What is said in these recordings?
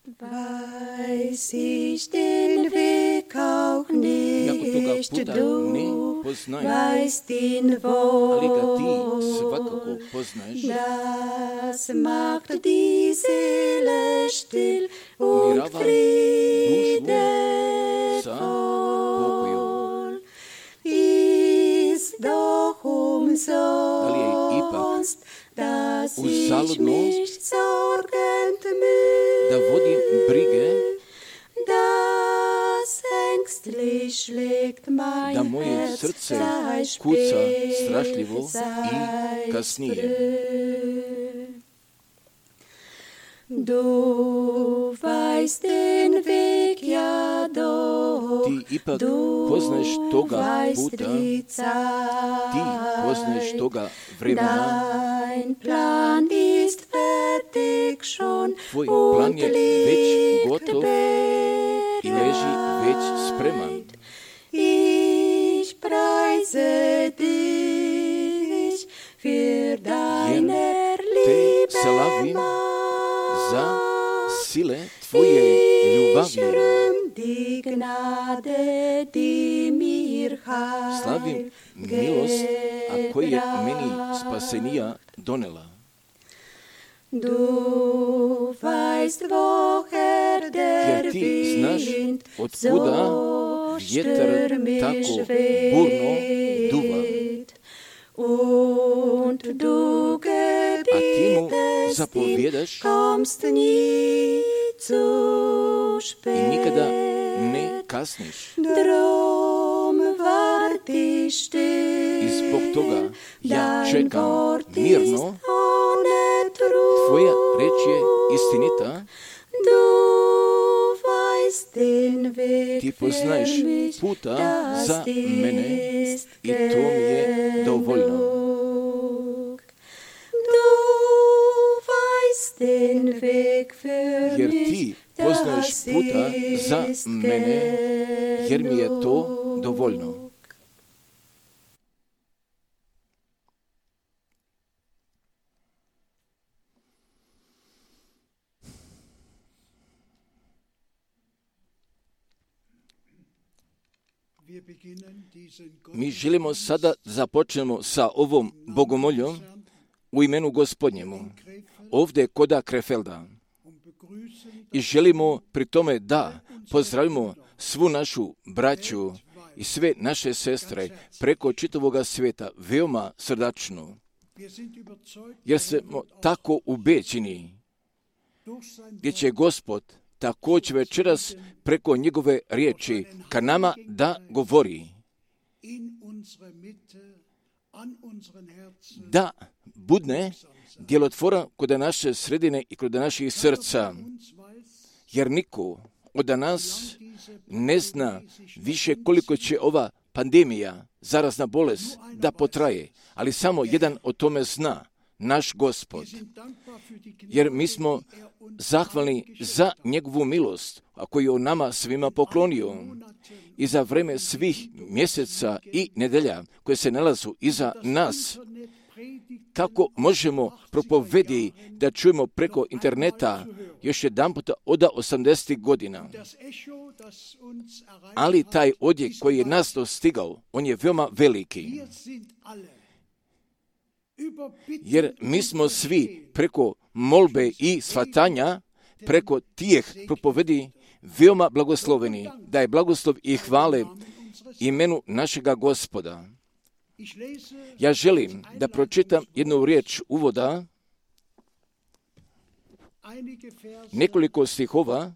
Weiß ich den Weg auch nicht, du weißt ihn wohl, das macht die Seele still und friedevoll, ist doch umsonst, dass ich mich sorgend müde, das ängstlich schlägt mein Herz, sei spät, sei früh. Du weißt den Weg, ja doch, du weißt die Zeit, dein Plan ist fertig schon und liegt bereit. Ich preise dich für deine Liebe, za sile tvoje ljubavi. Slavim milost, a koja je meni spasenija donela. Jer ti znaš od kuda vjetar tako burno duva. A ti mu zapovjedaš i nikada ne kasniš. I zbog toga ja čekam mirno, tvoja reč je istinita, ti poznaješ puta za mene i to mi je dovoljno. Jer ti poznaješ puta za mene, jer mi je to dovoljno. Mi želimo sada započnemo sa ovom bogomoljom u imenu Gospodnjemu, ovdje koda Krefelda. I želimo pri tome da pozdravimo svu našu braću i sve naše sestre preko čitavoga svijeta veoma srdačno, jer smo tako ubeđeni gdje će Gospod također večeras preko njegove riječi ka nama da govori, da budne djelotvoran kod naše sredine i kod naših srca, jer niko od nas ne zna više koliko će ova pandemija, zarazna bolest, da potraje, ali samo jedan o tome zna, naš Gospod. Jer mi smo zahvalni za njegovu milost, a koju je on nama svima poklonio, i za vreme svih mjeseca i nedelja koje se nalazu iza nas. Kako možemo propovedi da čujemo preko interneta još jedan puta od 80. godina. Ali taj odjek koji je nas dostigao, on je veoma veliki. Jer mi smo svi preko molbe i shvatanja, preko tijeh propovedi, veoma blagosloveni, da je blagoslov i hvale imenu našega Gospoda. Ja želim da pročitam jednu riječ uvoda, nekoliko stihova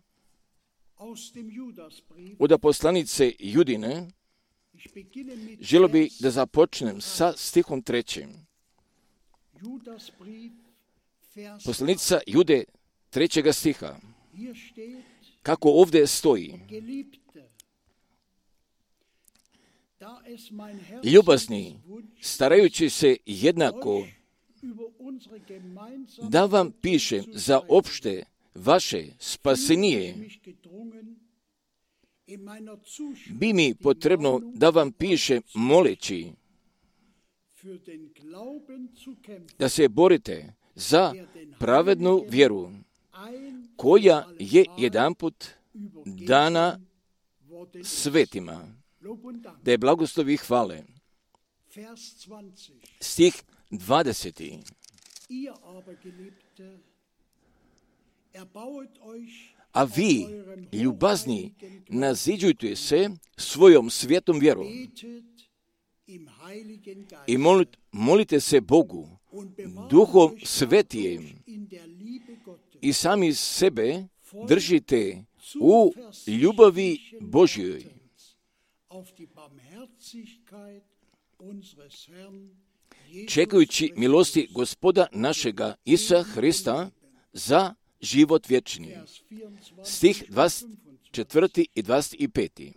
od poslanice Judine. Želio bi da započnem sa stihom 3. Poslanica Jude 3. stiha. Kako ovdje stoji: ljubazni, starajući se jednako da vam pišem za opšte vaše spasenije, bi mi potrebno da vam pišem moleći da se borite za pravednu vjeru, koja je jedanput dana svetima, da je blagoslovi i hvale. Stih 20. A vi, ljubazni, naziđujte se svojom svjetom vjerom i molite se Bogu, Duhom Svetijem, i sami sebe držite u ljubavi Božjoj, čekajući milosti Gospoda našega Isusa Hrista za život vječni. Stih 24. i 25.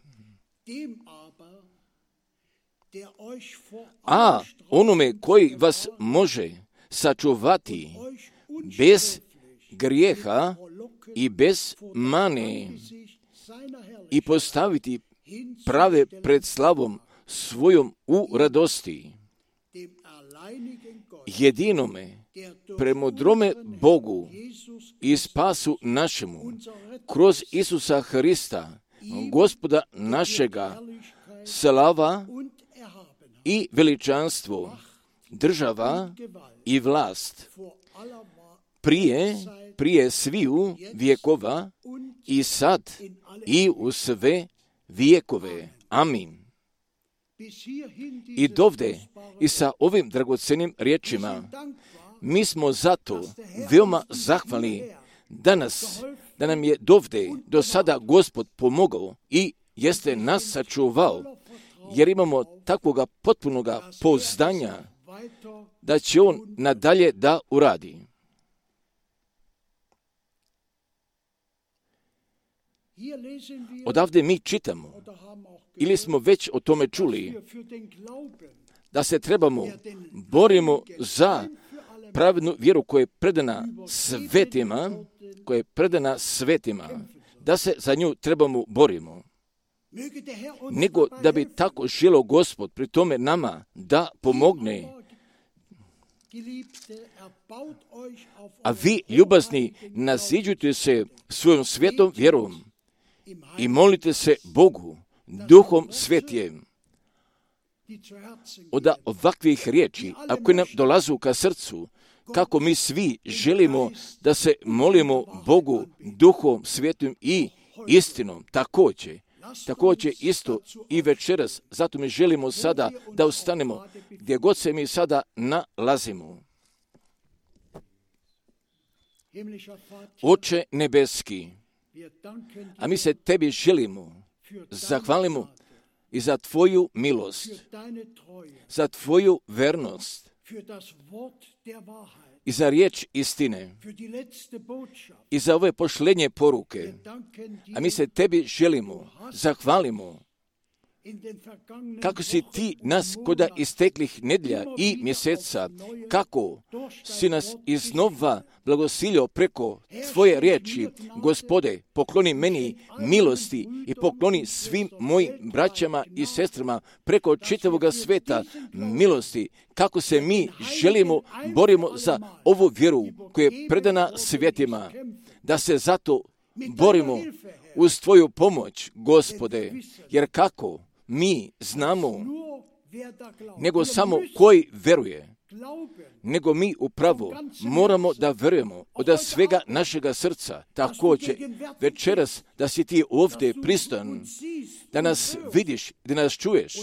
A onome koji vas može sačuvati bez grijeha i bez mane i postaviti prave pred slavom svojom u radosti, jedinome, premudrome Bogu i spasu našemu, kroz Isusa Hrista, Gospoda našega, slava i veličanstvo, država i vlast, prije sviju vjekova i sad i u sve vjekove. Amin. I dovde i sa ovim dragocenim riječima mi smo zato veoma zahvalni da nam je dovde do sada Gospod pomogao i jeste nas sačuvao, jer imamo takvoga potpunoga pouzdanja da će On nadalje da uradi. Odavde mi čitamo, ili smo već o tome čuli, da se trebamo borimo za pravednu vjeru koja je predana svetima, da se za nju trebamo borimo. Nego da bi tako želio Gospod pri tome nama da pomogne. A vi, ljubazni, naziđujte se svojom svetom vjerom i molite se Bogu, Duhom Svetijem. Od ovakvih riječi, ako nam dolazu ka srcu, kako mi svi želimo da se molimo Bogu, Duhom Svetim i istinom, također isto i večeras. Zato mi želimo sada da ustanemo gdje god se mi sada nalazimo. Oče nebeski, a mi se tebi želimo, zahvalimo i za tvoju milost, za tvoju vernost i za riječ istine i za ove pošlenje poruke. A mi se tebi želimo, zahvalimo kako si ti nas koda isteklih nedjelja i mjeseca, kako si nas iznova blagosilio preko tvoje riječi. Gospode, pokloni meni milosti i pokloni svim mojim braćama i sestrama preko čitavoga sveta milosti, kako se mi borimo za ovu vjeru koja je predana svjetima, da se zato borimo uz tvoju pomoć, Gospode, jer kako mi znamo, nego samo koji veruje, nego mi upravo moramo da verujemo od svega našega srca. Također večeras da si ti ovdje pristojan, da nas vidiš, da nas čuješ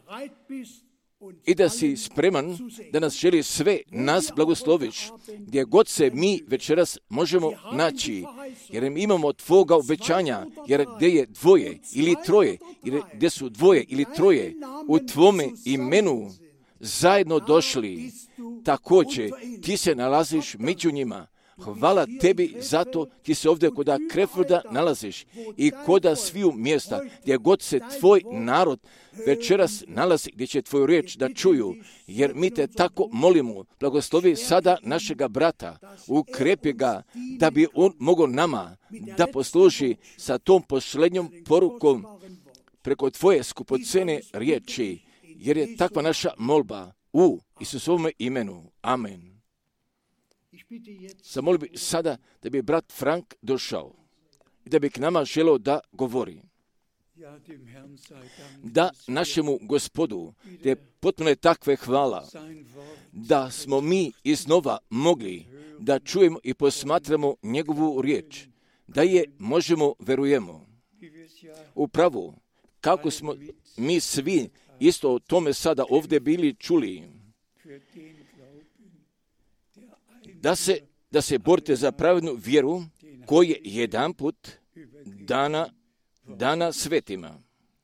i da si spreman da nas želi sve nas blagosloviš, gdje god se mi večeras možemo naći, jer imamo tvoga obećanja, jer gdje je dvoje ili troje, ili gdje su dvoje ili troje u tvome imenu zajedno došli, također ti se nalaziš među njima. Hvala tebi zato ti se ovdje koda Krefurda nalaziš i koda sviju mjesta gdje god se tvoj narod večeras nalazi, gdje će tvoju riječ da čuju, jer mi te tako molimo, blagoslovi sada našega brata, ukrepi ga da bi on mogao nama da posluži sa tom posljednjom porukom preko tvoje skupocene riječi, jer je takva naša molba u Isusovome imenu. Amen. Zamolio bi sada da bi brat Frank došao i da bi k nama želeo da govori. Da našemu Gospodu, da je potpuno takve hvala, da smo mi iznova mogli da čujemo i posmatramo njegovu riječ, da je možemo verujemo. Upravo, kako smo mi svi isto o tome sada ovdje bili čuli, da se borite za pravednu vjeru koja je jedanput dana svetima.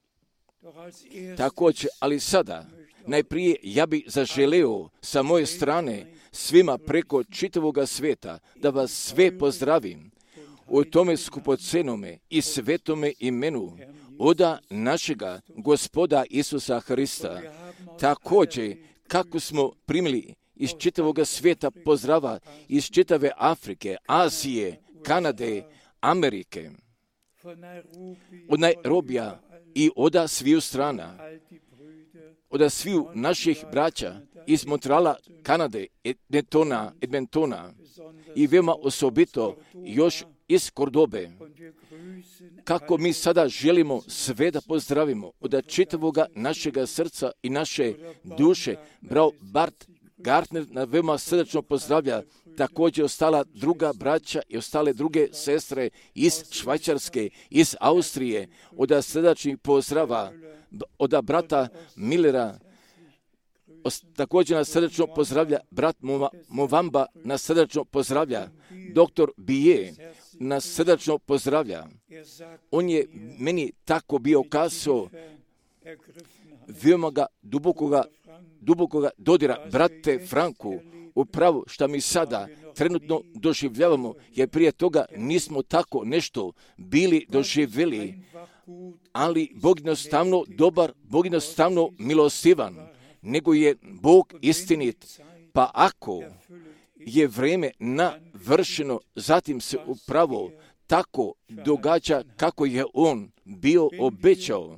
Također, ali sada, najprije ja bih zaželeo sa moje strane svima preko čitavoga sveta da vas sve pozdravim u tome skupocenome i svetome imenu oda našega Gospoda Isusa Hrista. Također, kako smo primili iz čitavoga svijeta pozdrava, iz čitave Afrike, Azije, Kanade, Amerike, od Nairobija i oda sviju strana, od sviju naših braća iz Montreala, Kanade, Edmontona i veoma osobito još iz Kordobe. Kako mi sada želimo sve da pozdravimo od čitavoga našega srca i naše duše, brao Bart Gartner na veoma srdečno pozdravlja, također ostala druga braća i ostale druge sestre iz Švajcarske, iz Austrije, od srdačnih pozdrava, od brata Millera, također nas srdečno pozdravlja brat Movamba, nas srdečno pozdravlja, doktor Bije nas srdečno pozdravlja. On je meni tako bio kazao, veoma ga dubokoga dodira, brate Franku, upravo što mi sada trenutno doživljavamo, jer prije toga nismo tako nešto bili doživjeli, ali Bog jednostavno dobar, Bog jednostavno milostivan, nego je Bog istinit, pa ako je vrijeme navršeno, zatim se upravo tako događa kako je on bio obećao.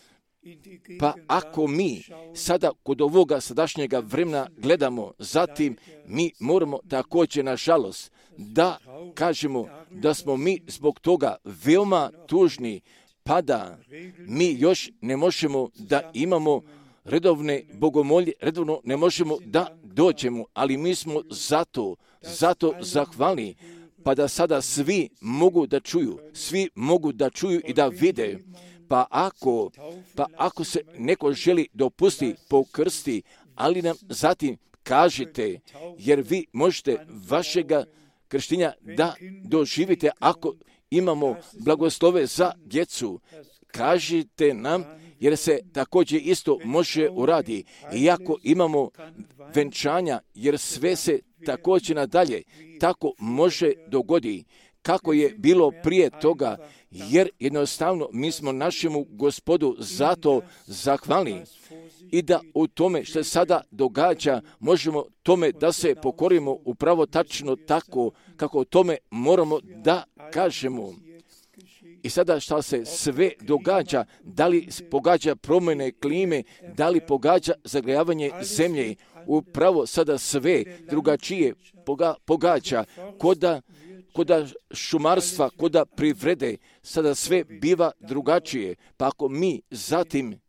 Pa ako mi sada kod ovoga sadašnjega vremena gledamo, zatim mi moramo također, nažalost, da kažemo da smo mi zbog toga veoma tužni, pa da mi još ne možemo da imamo redovne bogomolje, redovno ne možemo da dođemo, ali mi smo zato zahvalni, pa da sada svi mogu da čuju i da vide. Pa ako se neko želi dopusti pokrsti, ali nam zatim kažite, jer vi možete vašega krštenja da doživite ako imamo blagoslove za djecu. Kažite nam, jer se također isto može uradi. I ako imamo venčanja, jer sve se također nadalje tako može dogodi, kako je bilo prije toga, jer jednostavno mi smo našemu Gospodu zato zahvalni i da u tome što se sada događa možemo tome da se pokorimo upravo tačno tako kako o tome moramo da kažemo. I sada što se sve događa, da li pogađa promjene klime, da li pogađa zagrijavanje zemlje, upravo sada sve drugačije pogađa, koda šumarstva, koda privrede, sada sve biva drugačije. Pa ako mi zatim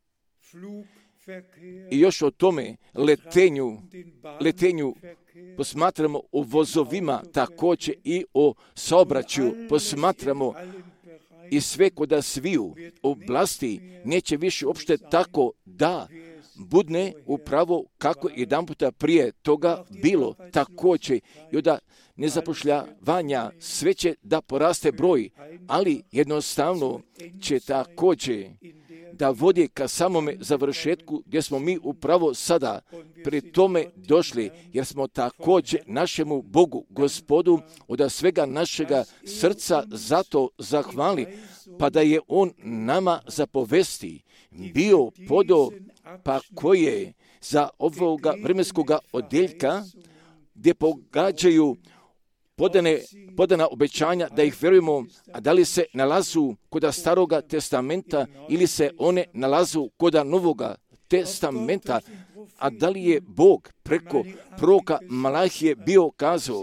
i još o tome letenju posmatramo o vozovima, također i o saobraćaju posmatramo i sve koda sviju oblasti neće više uopšte tako da budne upravo kako jedan puta prije toga bilo, također i od nezapošljavanja sve će da poraste broj, ali jednostavno će također da vodi ka samome završetku gdje smo mi upravo sada pri tome došli, jer smo također našemu Bogu, Gospodu, od svega našega srca zato zahvali, pa da je On nama zapovesti bio podo, pa koje za ovoga vremenskoga odjeljka gdje pogađaju podana obećanja da ih vjerujemo, a da li se nalazu kod Staroga testamenta ili se one nalazu kod Novoga testamenta, A da li je Bog preko proroka Malahije bio kazao,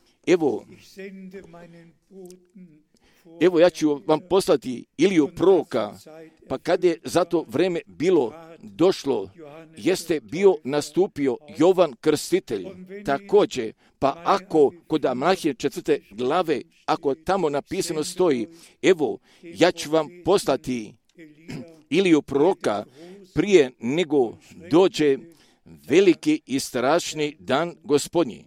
evo ja ću vam poslati Iliju proroka, pa kad je za to vreme bilo došlo, jeste bio nastupio Jovan Krstitelj. Također, pa ako kod Malahije 4. glave, ako tamo napisano stoji, evo ja ću vam poslati Iliju proroka prije nego dođe veliki i strašni dan Gospodnji.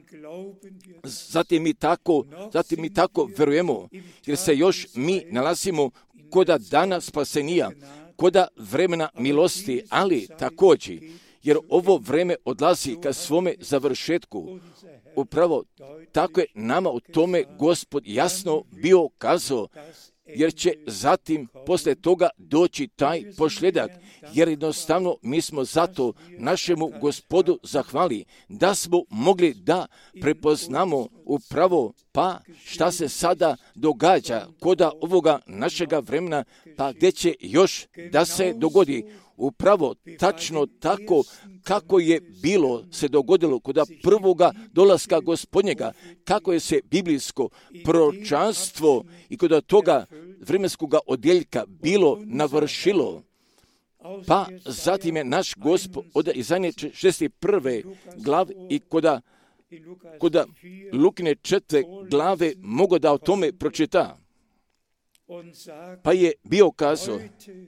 Zatim mi tako verujemo, jer se još mi nalazimo koda dana spasenija, koda vremena milosti, ali također, jer ovo vreme odlazi ka svome završetku. Upravo tako je nama u tome Gospod jasno bio kazao, jer će zatim poslije toga doći taj pošljedak, jer jednostavno mi smo zato našemu Gospodu zahvali, da smo mogli da prepoznamo upravo pa šta se sada događa koda ovoga našega vremena, pa gdje će još da se dogodi. Upravo tačno tako kako je bilo se dogodilo kod prvoga dolaska Gospodnjega, kako je se biblijsko proročanstvo i kod toga vremenskog odjeljka bilo navršilo. Pa zatim je naš Gospod od Izaije 61. glave i kod Lukine 4. glave mogo da o tome pročita. Pa je bio kazao,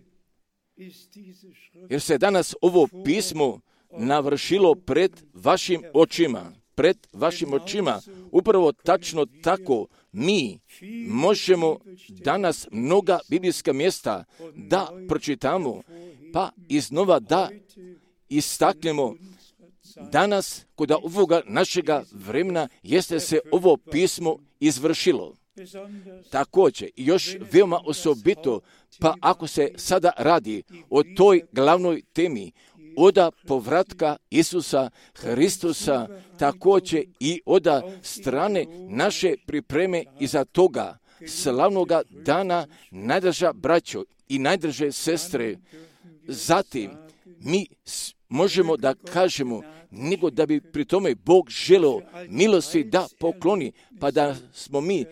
jer se danas ovo pismo navršilo pred vašim očima, upravo tačno tako mi možemo danas mnoga biblijska mjesta da pročitamo, pa iznova da istaknemo. Danas, kod ovoga našega vremena, jeste se ovo pismo izvršilo. Također, još veoma osobito, pa ako se sada radi o toj glavnoj temi, oda povratka Isusa Hristusa, također i oda strane naše pripreme iza toga slavnoga dana, najdraža braćo i najdraže sestre, zatim mi možemo da kažemo, nego da bi pri tome Bog želeo milosti da pokloni, pa da smo mi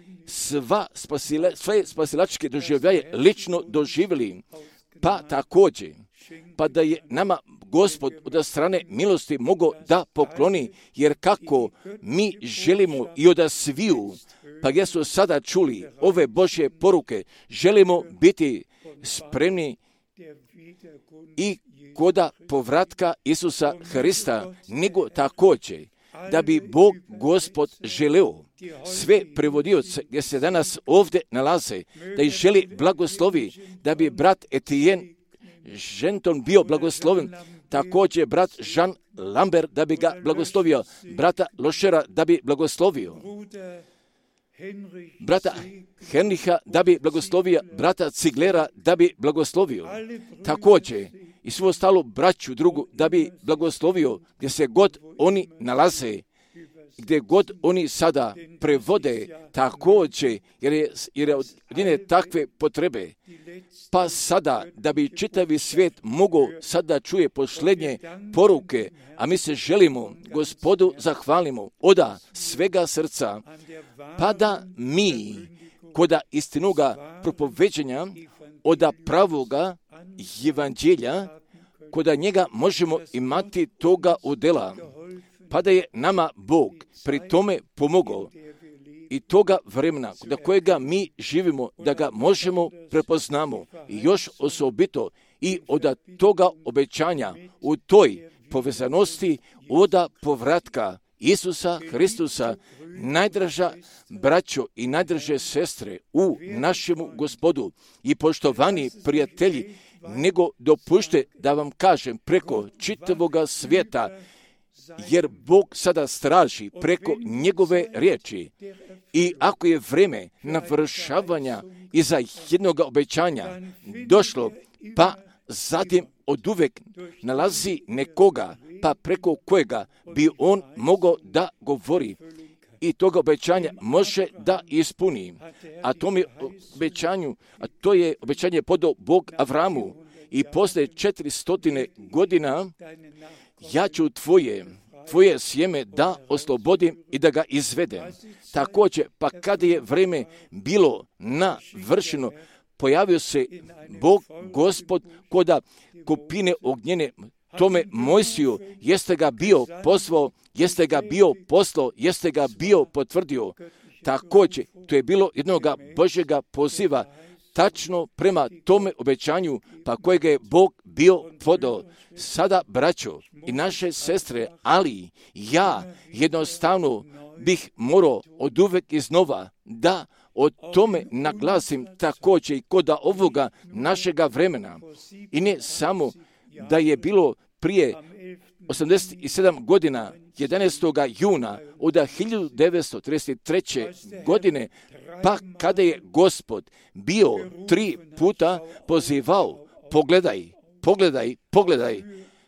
sve spasilačke doživljaje lično doživjeli, pa također, pa da je nama Gospod od strane milosti mogao da pokloni, jer kako mi želimo i od sviju, pa gdje su sada čuli ove Božje poruke, želimo biti spremni i koda povratka Isusa Hrista, nego također da bi Bog Gospod želeo sve prevodioce gdje se danas ovdje nalaze, da ih želi blagoslovi, da bi brat Etienne Genton bio blagosloven, također brat Jean Lambert da bi ga blagoslovio, brata Lošera da bi blagoslovio, brata Henricha da bi blagoslovio, brata Ciglera da bi blagoslovio, također i svu ostalu braću drugu da bi blagoslovio gdje se god oni nalaze, gdje god oni sada prevode, također jer je od jedine takve potrebe. Pa sada, da bi čitavi svijet mogao sada čuje posljednje poruke, a mi se želimo Gospodu zahvalimo oda svega srca, pa da mi koda istinoga propoveđenja oda pravoga evanđelja, koda njega možemo imati toga udjela, pa da je nama Bog pri tome pomogao i toga vremena do kojega mi živimo, da ga možemo prepoznamo i još osobito i od toga obećanja u toj povezanosti od povratka Isusa Hristusa, najdraža braćo i najdraže sestre u našemu Gospodu i poštovani prijatelji, nego dopušte da vam kažem preko čitavoga svijeta, jer Bog sada straži preko njegove riječi i ako je vreme navršavanja iza jednog obećanja došlo, pa zatim oduvek nalazi nekoga, pa preko kojega bi on mogao da govori i toga obećanja može da ispuni. A to je obećanje podao Bog Avramu i posle 400 godina ja ću tvoje sjeme da oslobodim i da ga izvedem. Također, pa kada je vreme bilo navršeno, pojavio se Bog, Gospod, koda kupine ognjene, tome Mojsiju, jeste ga bio pozvao, jeste ga bio poslao, jeste ga bio potvrdio. Također, to je bilo jednoga Božjega poziva, tačno prema tome obećanju, pa kojega je Bog bio podao. Sada, braćo i naše sestre, ali ja jednostavno bih morao oduvek iznova da o tome naglasim također i kod ovoga našega vremena. I ne samo da je bilo prije 87 godina, 11. juna od 1933. godine, pa kada je Gospod bio 3 puta pozivao, pogledaj.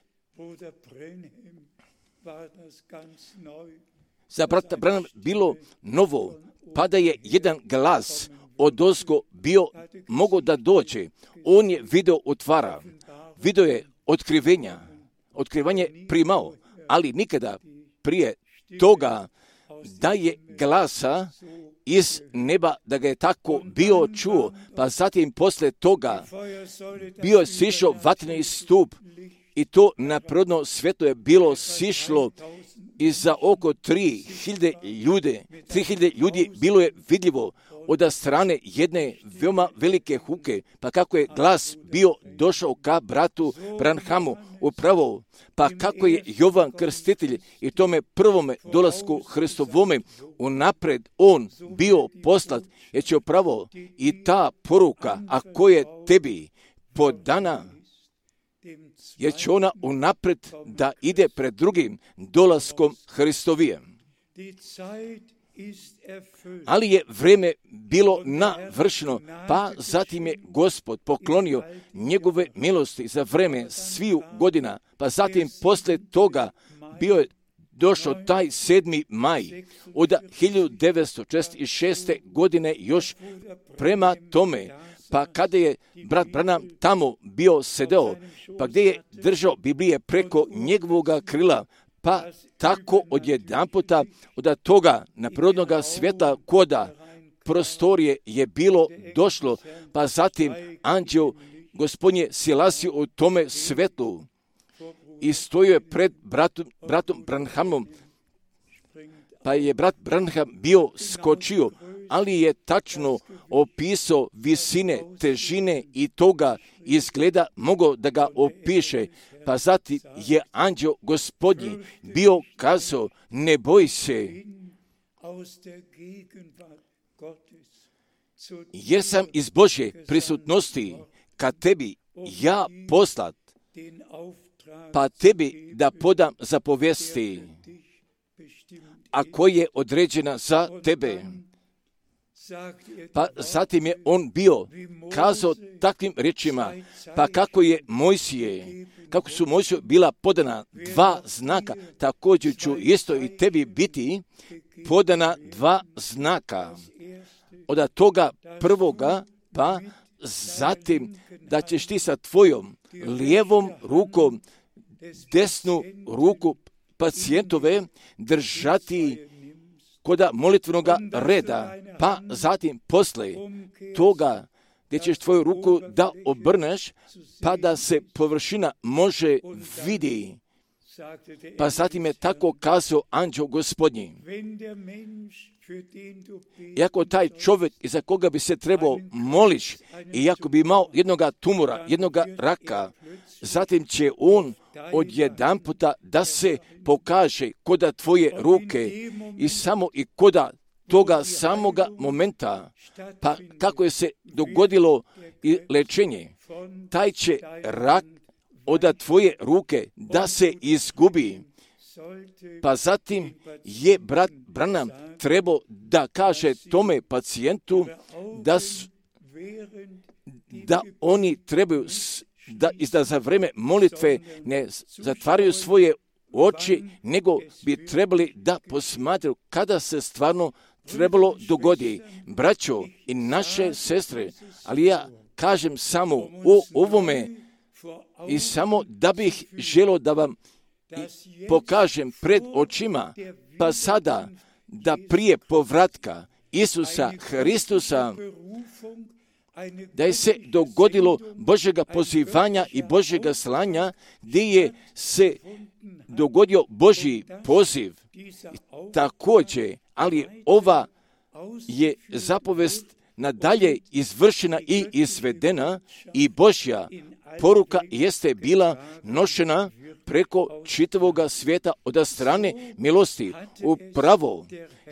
Za brata Branham bilo novo, pa da je jedan glas odozgo bio mogao da dođe. On je video otvara, video je otkrivanje primao, ali nikada prije toga da je glasa iz neba, da ga je tako bio čuo, pa zatim posle toga bio je sišao vatreni stup i to naprodno svjetlo je bilo sišlo i za oko 3000 ljudi bilo je vidljivo od strane jedne veoma velike huke, pa kako je glas bio došao ka bratu Branhamu upravo, pa kako je Jovan Krstitelj i tome prvome dolasku Hristovome unapred on bio poslat, jer će upravo i ta poruka, ako je tebi podana, jer će ona unapred da ide pred drugim dolaskom Hristovijem. Ali je vreme bilo navršeno, pa zatim je Gospod poklonio njegove milosti za vreme sviju godina, pa zatim posle toga bio je došao taj 7. maj od 1946. godine još prema tome, pa kada je brat Branham tamo bio sedeo, pa gdje je držao Biblije preko njegovoga krila, pa tako odjedanputa od toga naprodnoga svjetla koda prostorije je bilo došlo, pa zatim anđeo Gospodin je silazio u tome svetlu i stojio je pred bratom Branhamom, pa je brat Branham bio skočio, ali je tačno opisao visine, težine i toga izgleda mogao da ga opiše. Pa zatim je anđeo Gospodnji bio kazao, ne boj se, jer sam iz Božje prisutnosti ka tebi ja poslat, pa tebi da podam zapovesti, a koja je određena za tebe. Pa zatim je on bio kazao takvim riječima, pa kako su Mojsiju bila podana 2 znaka, također ću isto i tebi biti podana 2 znaka. Od toga prvoga, pa zatim da ćeš ti sa tvojom lijevom rukom desnu ruku pacijentove držati koda molitvenoga reda, pa zatim posle toga gdje ćeš tvoju ruku da obrneš, pa da se površina može vidi. Pa zatim je tako kazao anđeo Gospodnji. Iako taj čovjek iza koga bi se trebao moliš, i ako bi imao jednoga tumora, jednoga raka, zatim će on odjedanputa da se pokaže koda tvoje ruke i samo i koda toga samoga momenta, pa kako je se dogodilo i lečenje, taj će rak od tvoje ruke da se izgubi. Pa zatim je brat Branham trebao da kaže tome pacijentu da oni trebaju da za vreme molitve ne zatvaraju svoje oči, nego bi trebali da posmatraju kada se stvarno trebalo dogodi. Braćo i naše sestre, ali ja kažem samo o ovome I samo da bih želio da vam pokažem pred očima, pa sada da prije povratka Isusa Hristusa, da je se dogodilo Božjega pozivanja i Božjega slanja, gdje je se dogodio Božji poziv. Također, ali ova je zapovest nadalje izvršena i izvedena i Božja poruka jeste bila nošena preko čitavoga svijeta od strane milosti. Upravo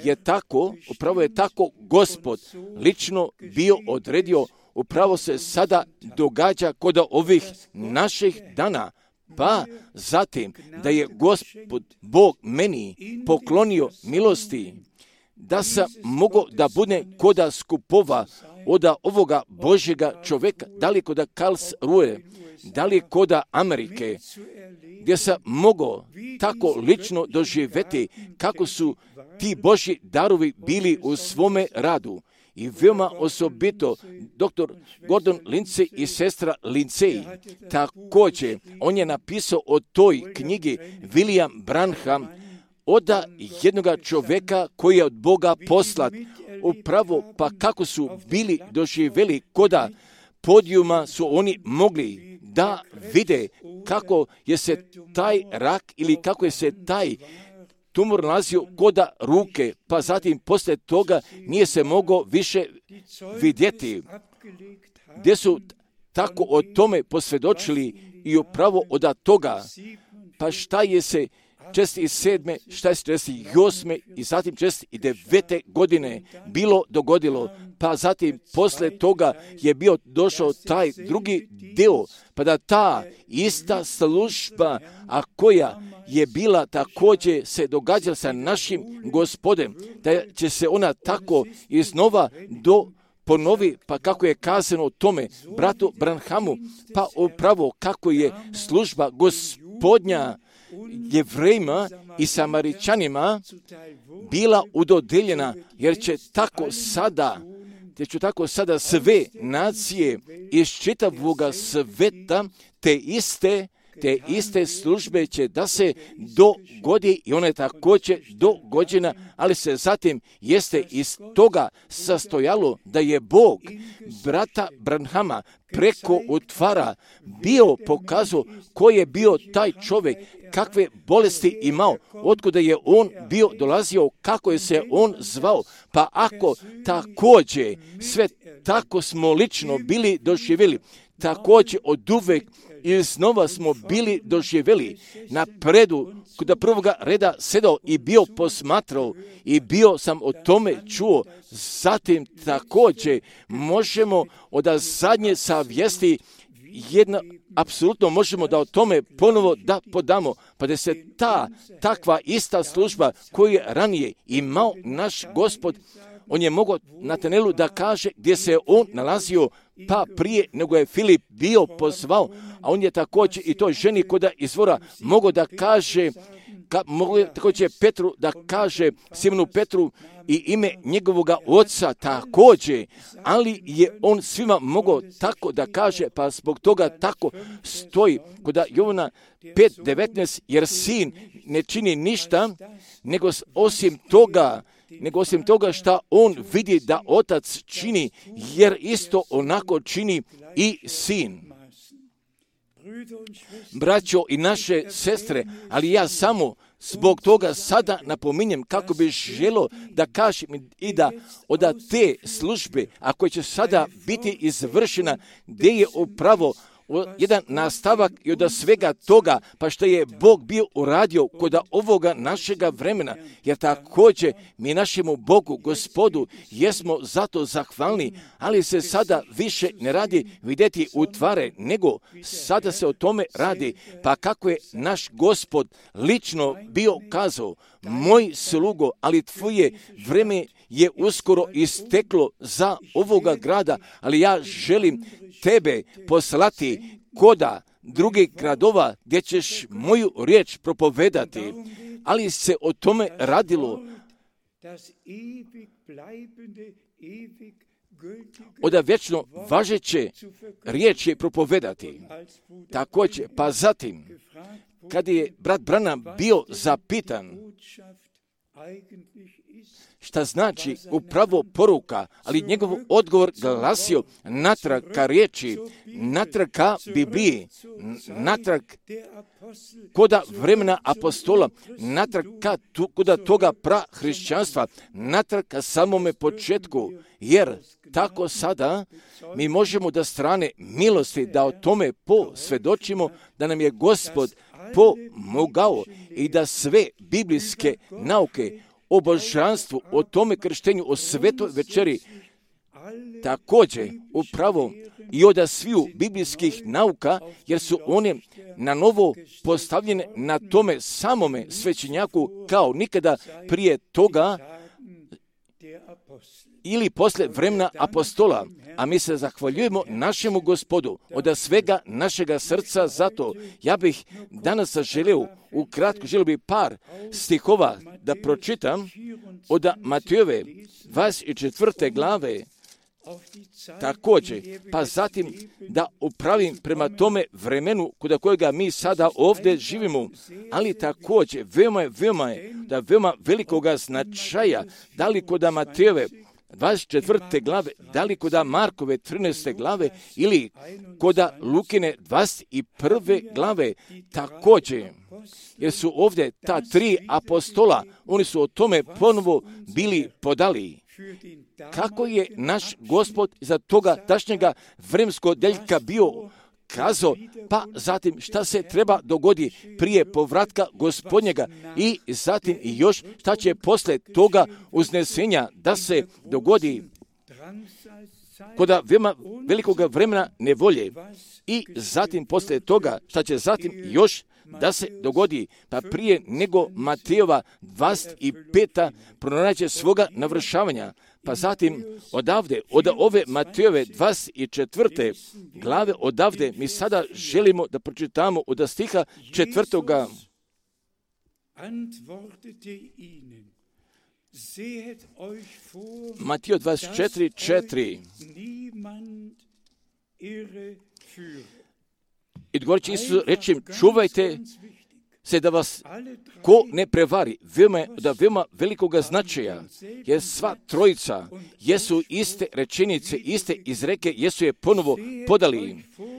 je tako Gospod lično bio odredio, upravo se sada događa kod ovih naših dana. Pa zatim da je Gospod Bog meni poklonio milosti, da sam mogao da bude koda skupova od ovoga Božjega čovjeka, da li koda Karlsruhe, da li koda Amerike, gdje sam mogao tako lično doživjeti kako su ti Božji darovi bili u svome radu. I veoma osobito dr. Gordon Lindsay i sestra Lindsay. Također, on je napisao o toj knjigi William Branham od jednoga čovjeka koji je od Boga poslat. Upravo pa kako su bili doživjeli koda podijuma su oni mogli da vide kako je se taj rak ili kako je se taj tumor nalazio koda ruke, pa zatim poslije toga nije se mogao više vidjeti. Gdje su tako o tome posvjedočili i upravo od toga, pa šta je se 47. šta je se 48. i zatim 49. godine bilo dogodilo, pa zatim poslije toga je bio došao taj drugi dio, pa da ta ista služba, a koja je bila također se događala sa našim Gospodem, da će se ona tako iznova ponovi, pa kako je kazano o tome bratu Branhamu, pa upravo kako je služba Gospodnja Jevrejima i Samaričanima bila udodeljena, jer će tako sada sve nacije iz čitavoga sveta te iste službe će da se dogodi i ona je također dogođena, ali se zatim jeste iz toga sastojalo da je Bog brata Branhama preko utvara bio pokazao koji je bio taj čovjek, kakve bolesti imao, otkuda je on bio dolazio, kako je se on zvao. Pa ako također sve tako smo lično bili doživjeli, također od uvek i znova smo bili doživjeli na predu kod prvoga reda sedao i bio posmatrao i bio sam o tome čuo. Zatim također možemo od zadnje savjesti apsolutno možemo da o tome ponovo da podamo, pa da se takva ista služba koju je ranije imao naš Gospod, on je mogao Natanelu da kaže gdje se on nalazio, pa prije nego je Filip bio pozvao, a on je također i toj ženi koda izvora mogao da kaže, također Petru da kaže, Simonu Petru i ime njegovoga oca također, ali je on svima mogao tako da kaže, pa zbog toga tako stoji kod Jovana 5.19, jer sin ne čini ništa, nego osim toga šta on vidi da otac čini, jer isto onako čini i sin. Braćo i naše sestre, ali ja samo zbog toga sada napominjem kako bi želio da kažem i da od te službe, ako će sada biti izvršena, gdje je upravo jedan nastavak i od svega toga, pa što je Bog bio uradio kod ovoga našega vremena, jer također mi našemu Bogu, Gospodu, jesmo zato zahvalni, ali se sada više ne radi vidjeti utvare, nego sada se o tome radi, pa kako je naš Gospod lično bio kazao, moj slugo, ali tvoje vreme je uskoro isteklo za ovoga grada, ali ja želim tebe poslati koda drugih gradova gdje ćeš moju riječ propovedati. Ali se o tome radilo. oda vječno važeće riječi propovedati. Također, pa zatim, kad je brat Branham bio zapitan šta znači upravo poruka, ali njegov odgovor glasio natrag ka riječi, natrag ka Bibliji, natrag koda vremena apostola, natrag koda toga prahrišćanstva, natrag ka samome početku, jer tako sada mi možemo da strane milosti da o tome posvjedočimo, da nam je Gospod pomogao i da sve biblijske nauke o božanstvu, o tome krštenju, o svetoj večeri, također upravo i od sviju biblijskih nauka, jer su one na novo postavljene na tome samome svećenjaku kao nikada prije toga ili posle vremena apostola. A mi se zahvaljujemo našemu Gospodu od svega našega srca za to. Ja bih danas želio, ukratko želio bih par stihova da pročitam od Matejove 24. glave, također, pa zatim da upravim prema tome vremenu kod kojega mi sada ovdje živimo, ali također veoma velikoga značaja, da li kod Matejove 24. glave, da li kod Markove 13. glave ili kod Lukine 21. glave, također, jer su ovdje ta tri apostola, oni su o tome ponovo bili podali. Kako je naš Gospod za toga tašnjega vremenskog deljka bio kazao, pa zatim šta se treba dogodi prije povratka Gospodnjega i zatim i još šta će posle toga uznesenja da se dogodi kod veoma velikog vremena nevolje i zatim posle toga šta će zatim još da se dogodi, pa prije nego Matejova 25. pronađe svoga navršavanja. Pa zatim odavde, od ove Matejove 24. glave, odavde mi sada želimo da pročitamo od stiha 4. Matej 24:4. I odgovorit će Isus reći, čuvajte se da vas ko ne prevari. Veoma velikoga značaja, jer sva trojica jesu iste rečenice, iste izreke, jesu je ponovo podali.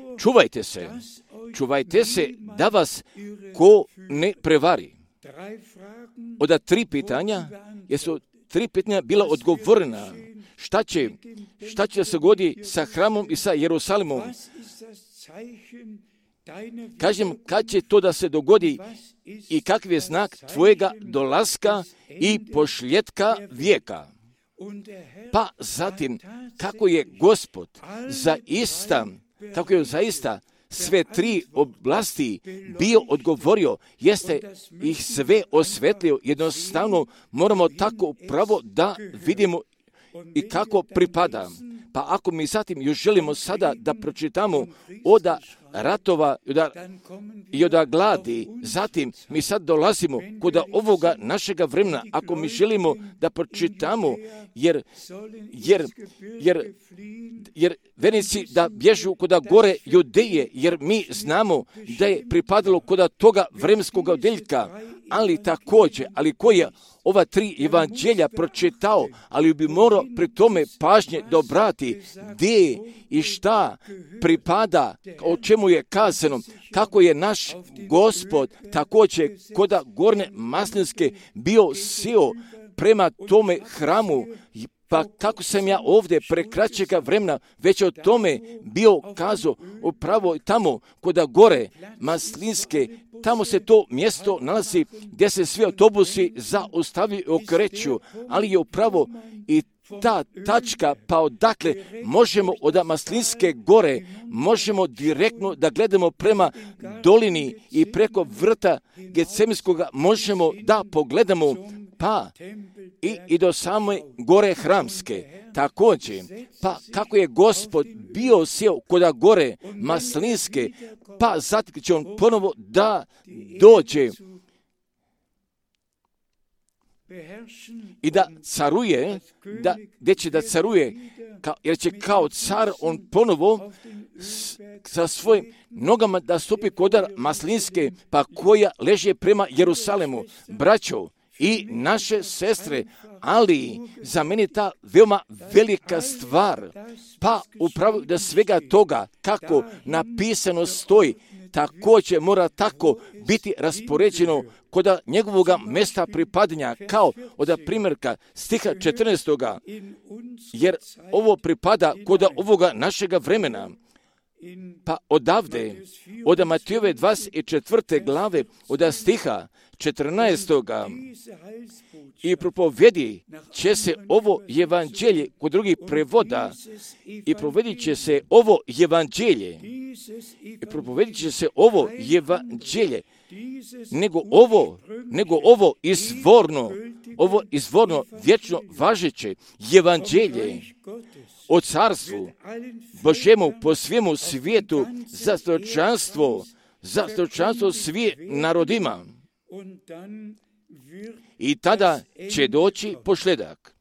Čuvajte se da vas ko ne prevari. Od tri pitanja, jesu tri pitanja bila odgovorena. Šta će se goditi sa hramom i sa Jerusalimom? Kažem, kad će to da se dogodi i kakav je znak tvojega dolaska i pošljetka vijeka? Pa zatim, kako je Gospod zaista sve tri oblasti bio odgovorio, jeste ih sve osvetlio. Jednostavno moramo tako pravo da vidimo i kako pripada. Pa ako mi zatim još želimo sada da pročitamo od ratova i od gladi, zatim mi sad dolazimo kod ovoga našega vremena, ako mi želimo da pročitamo, jer vernici da bježu kod gore Judeje, jer mi znamo da je pripadalo kod toga vremenskog odeljka, ali koji je ova tri evanđelja pročitao, ali bi morao pri tome pažnje dobrati gdje i šta pripada, o čemu je kazano, kako je naš Gospod također kod Gornje Maslinske bio sjeo prema tome hramu. Pa kako sam ja ovdje pre kraćega vremena već o tome bio kazao, upravo tamo kod gore Maslinske, tamo se to mjesto nalazi gdje se svi autobusi zaustavljaju i okreću, ali je upravo i ta tačka, pa odakle možemo od Maslinske gore, možemo direktno da gledamo prema dolini i preko vrta Getsemanskoga možemo da pogledamo pa i do same gore Hramske. Također, pa kako je Gospod bio sjeo kod gore Maslinske, pa zatim će on ponovo da dođe i da caruje, gdje će da caruje, jer će kao car on ponovo sa svojim nogama da stupi kodar Maslinske, pa koja leže prema Jerusalemu. Braćo i naše sestre, ali za mene ta veoma velika stvar, pa upravo da svega toga kako napisano stoji, također mora tako biti raspoređeno kod njegovog mjesta pripadanja, kao od primjerka stiha 14. Jer ovo pripada kod ovoga našega vremena. Pa odavde, od Matejove 24. glave, od stiha 14. i propovjedi će se ovo evanđelje kod drugih prevoda i provedit će se ovo evanđelje i propovjedit će se ovo evanđelje nego ovo izvorno vječno važeće evanđelje o carstvu Božjemu po svijemu svijetu za stočanstvo svije narodima. I tada će doći pošljedak.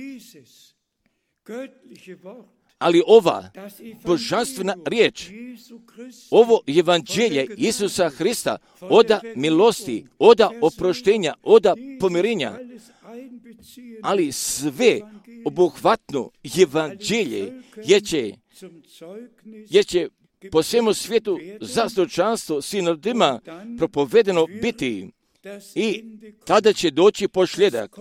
Ali ova božanstvena riječ, ovo evanđelje Isusa Hrista, oda milosti, oda oproštenja, oda pomirenja, ali sve obuhvatno evanđelje jer će po svemu svijetu za stočanstvo svim narodima propovedeno biti i tada će doći pošljedak.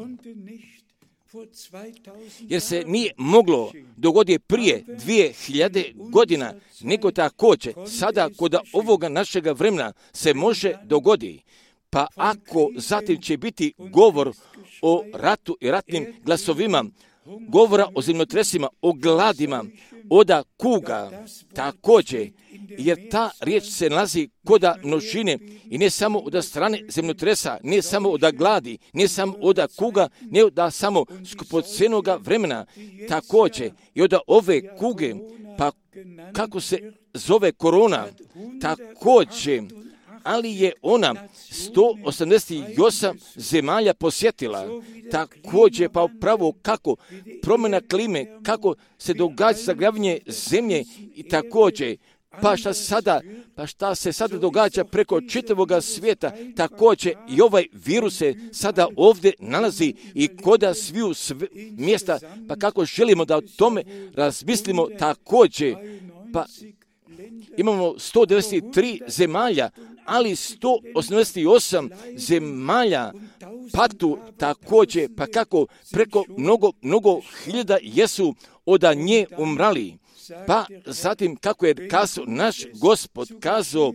Jer se nije moglo dogoditi prije 2000 godina, nego također sada kod ovoga našega vremena se može dogoditi. Pa ako zatim će biti govor o ratu i ratnim glasovima, govora o zemljotresima, o gladima, oda kuga, također, jer ta riječ se nalazi koda množine i ne samo od strane zemljotresa, ne samo od gladi, ne samo od kuga, ne od samo skupocjenoga vremena, također i od ove kuge, pa kako se zove korona, također, ali je ona 188 zemalja posjetila, također pa upravo kako promjena klime, kako se događa zagrijavanje zemlje i također, pa šta se sada događa preko čitavoga svijeta, također i ovaj virus se sada ovdje nalazi i koda sviju mjesta, pa kako želimo da o tome razmislimo također, pa imamo 193 zemalja, ali 188 zemalja patu također, pa kako preko mnogo hiljada jesu od nje umrali. Pa zatim kako je kazao naš Gospod, kazao,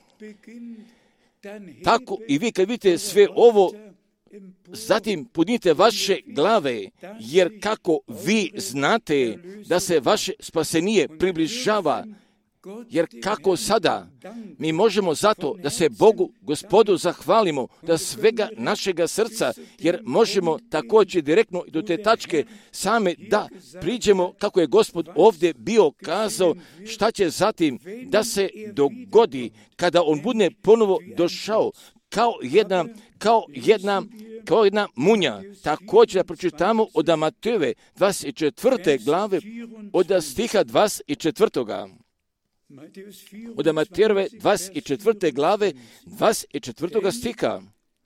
tako i vi kad vidite sve ovo, zatim podnite vaše glave, jer kako vi znate da se vaše spasenije približava, jer kako sada mi možemo zato da se Bogu, Gospodu zahvalimo da svega našega srca, jer možemo također direktno do te tačke same da priđemo kako je Gospod ovdje bio kazao šta će zatim da se dogodi kada on bude ponovo došao kao jedna munja. Također da pročitamo od Matejove 24. glave od stiha 24. Od Matejove 24. glave 24. stiha.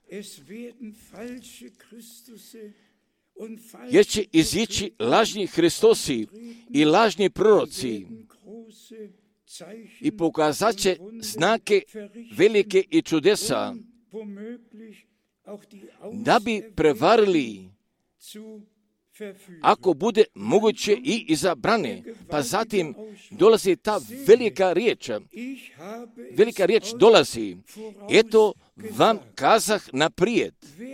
Jer će izići lažni Hristosi i lažni proroci i pokazat će znake velike i čudesa, da bi prevarili, ako bude moguće i izabrane. Pa zatim dolazi ta velika riječ dolazi. Eto vam kazah naprijed.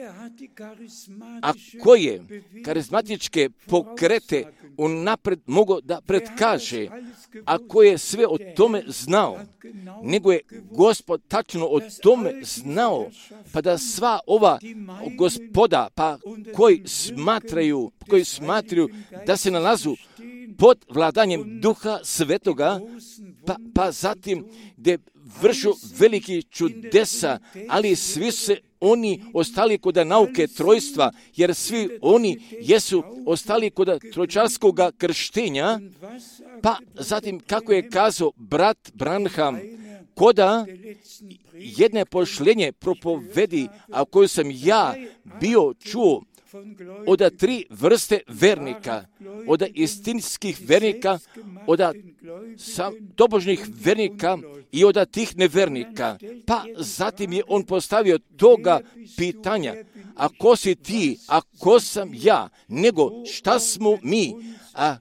A koje karizmatičke pokrete unapred mogo da predkaže, ako je sve o tome znao, nego je Gospod tačno o tome znao, pa da sva ova gospoda, pa koji smatraju da se nalazu pod vladanjem Duha Svetoga, pa zatim gdje vršu veliki čudesa, ali svi se oni ostali kod nauke trojstva, jer svi oni jesu ostali kod trojčarskog krštenja, pa zatim kako je kazao brat Branham, koda jedne pošljenje propovedi, a koju sam ja bio čuo od 3 vrste vernika, od istinskih vernika, od tobožnih vernika i od tih nevernika. Pa zatim je on postavio toga pitanja, a ko si ti, a ko sam ja, nego šta smo mi, a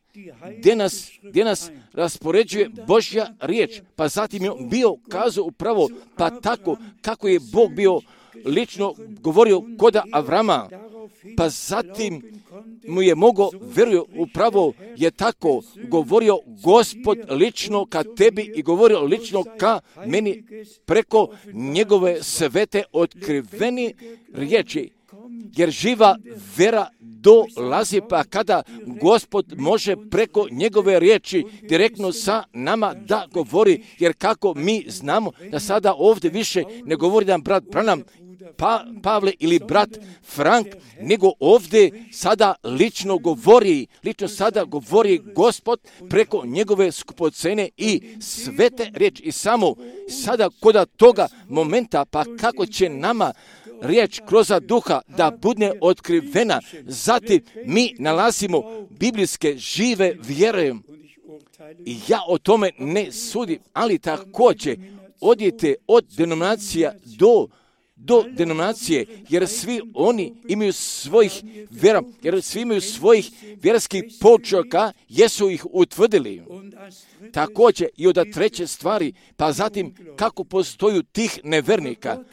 gdje nas raspoređuje Božja riječ. Pa zatim je on bio kazao upravo, pa tako kako je Bog bio lično govorio kod Avrama, pa zatim mu je mogao, vjeruju, upravo je tako govorio Gospod lično ka tebi i govorio lično ka meni preko njegove svete otkrivene riječi. Jer živa vera dolazi, pa kada Gospod može preko njegove riječi direktno sa nama da govori, jer kako mi znamo da sada ovdje više ne govori nam brat Branham, Pavle ili brat Frank, nego ovdje sada lično sada govori Gospod preko njegove skupocene i svete riječi. I samo sada kod toga momenta, pa kako će nama riječ kroz duha da bude otkrivena, zatim mi nalazimo biblijske žive vjere. I ja o tome ne sudim, ali također odite od denominacija do denominacije, jer svi oni imaju svojih vjera, jer svi imaju svojih vjerskih počeka, jesu ih utvrdili. Također i od treće stvari, pa zatim kako postoju tih nevernika,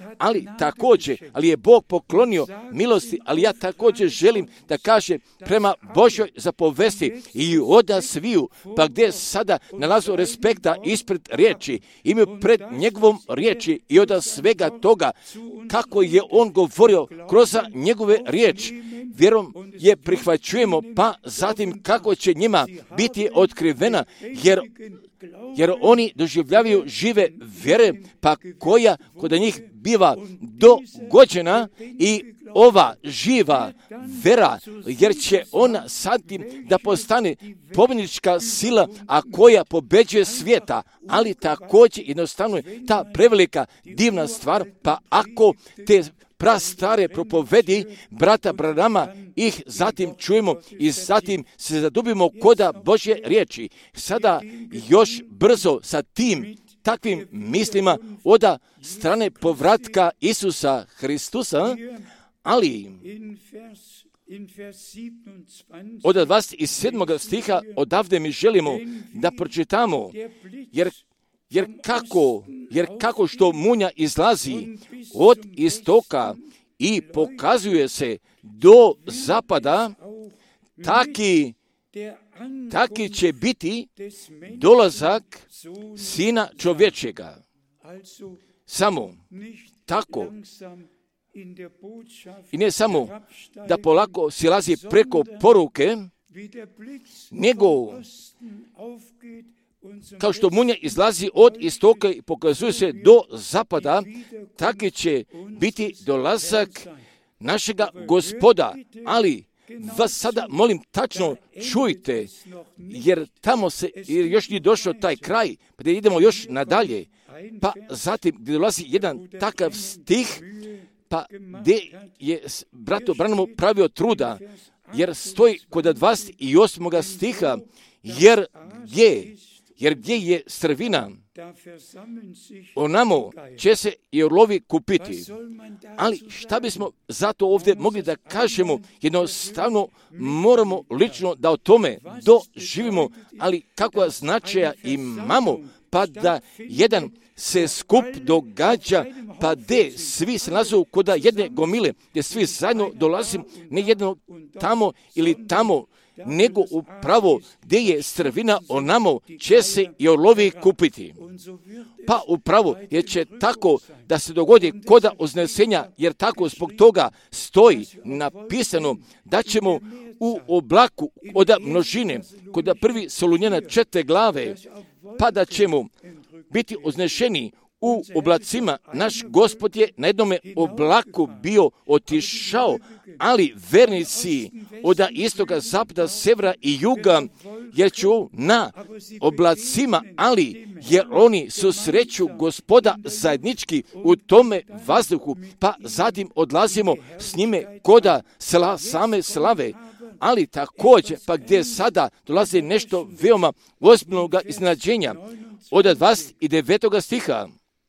ali je Bog poklonio milosti, ali ja također želim da kažem prema Božjoj zapovesti i od sviju, pa gdje sada nalazu respekta ispred riječi, imaju pred njegovom riječi i od svega toga, kako je on govorio kroz njegove riječi, vjerom je prihvaćujemo, pa zatim kako će njima biti otkrivena, jer oni doživljavaju žive vjere, pa koja kod njih biva dogođena i ova živa vera, jer će ona zatim da postane pobjednička sila, a koja pobeđuje svijeta, ali također jednostavno je ta prevelika divna stvar, pa ako te prastare propovedi brata Branhama ih zatim čujemo i zatim se zadubimo koda Božje riječi. Sada još brzo sa tim takvim mislima od strane povratka Isusa Hristusa, ali od 27. stiha odavde mi želimo da pročitamo, jer kako što munja izlazi od istoka i pokazuje se do zapada, taki će biti dolazak Sina čovječega. Samo tako. I ne samo da polako silazi preko poruke, nego kao što munja izlazi od istoka i pokazuje se do zapada, tako će biti dolazak našega Gospoda. Ali vas sada molim tačno čujte, jer tamo jer još nije došao taj kraj, pa da idemo još nadalje. Pa zatim gdje dolazi jedan takav stih, pa gdje je brato Branham pravio truda, jer stoji kod 28. stiha, jer gdje je strvina, onamo će se i orlovi kupiti. Ali šta bismo zato ovdje mogli da kažemo, jednostavno moramo lično da o tome doživimo, ali kakva značaja imamo, pa da jedan se skup događa, pa gdje svi se nalazu kod jedne gomile, gdje svi zajedno dolazim, ne jedno tamo ili tamo, nego upravo gdje je strvina, onamo će se i orlovi kupiti. Pa upravo jer će tako da se dogodi koda uznesenja, jer tako zbog toga stoji napisano da ćemo u oblaku od množine, kod 1. Solunjana 4. glave, pa da ćemo biti uznešeni u oblacima. Naš Gospod je na jednome oblaku bio otišao, ali vernici od istoga, zapada, severa i juga, jer ću na oblacima, ali jer oni susreću Gospoda zajednički u tome vazduhu, pa zatim odlazimo s njime koda same slave. Ali također, pa gdje sada dolazi nešto veoma ozbiljnog iznenađenja, od 29. stiha.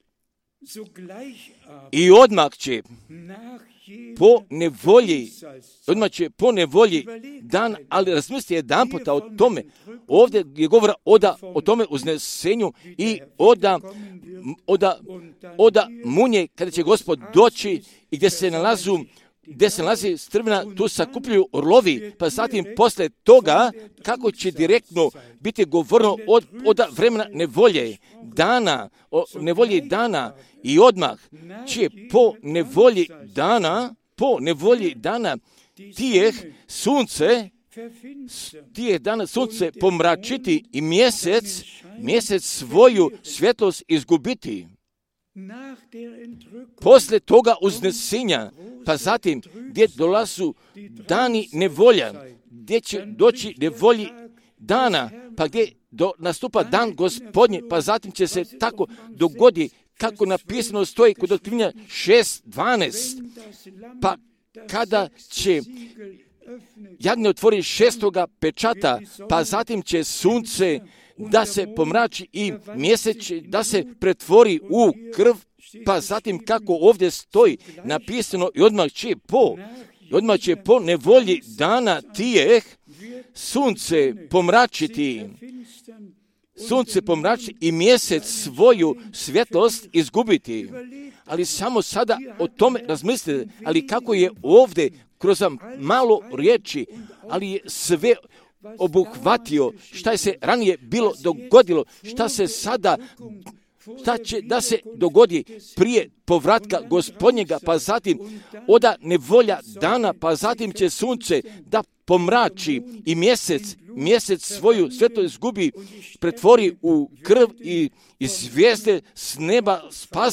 I odmah će po nevolji dan, ali razmislite jedan puta o tome. Ovdje je govora o tome uznesenju i oda munje, kada će Gospod doći i gdje se nalazi strvina, tu sakupljuju orlovi, pa zatim posle toga kako će direktno biti govorno od vremena nevolje dana i odmah će po nevolji dana tijeh dana sunce pomračiti i mjesec svoju svjetlost izgubiti. Posle toga uznesenja, pa zatim gdje dolazu dani nevolja, gdje će doći nevolji dana, pa gdje nastupa dan Gospodnje, pa zatim će se tako dogodi kako napisano stoji kod Otkrivenja 6.12, pa kada će jagnje otvori 6. pečata, pa zatim će sunce da se pomrači i mjesec da se pretvori u krv, pa zatim kako ovdje stoji napisano i odmah će po nevolji dana tijeh sunce pomračiti i mjesec svoju svjetlost izgubiti. Ali samo sada o tome razmislite, ali kako je ovdje kroz malo riječi, ali je sve obuhvatio šta je se ranije bilo dogodilo, šta će da se dogodi prije povratka Gospodnjega, pa zatim oda nevolja dana, pa zatim će sunce da pomrači i mjesec svoju svjetlo izgubi, pretvori u krv i zvijezde s neba